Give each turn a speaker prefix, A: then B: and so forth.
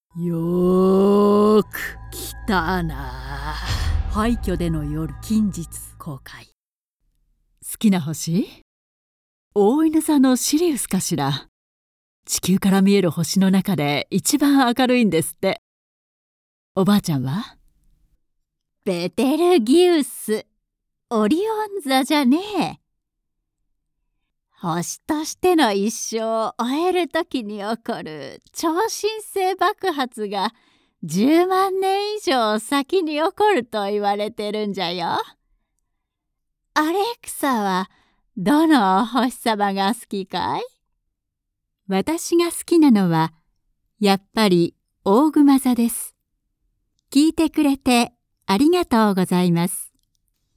A: よーく来たな。廃墟での夜近日公開。
B: 好きな星？大犬座のシリウスかしら。地球から見える星の中で一番明るいんですって。おばあちゃんは？
C: ベテルギウス、オリオン座じゃねえ。星としての一生を終えるときに起こる超新星爆発が10万年以上先に起こると言われてるんじゃよ。アレクサはどのお星様が好きかい？
B: 私が好きなのはやっぱり大熊座です。聞いてくれてありがとうございます。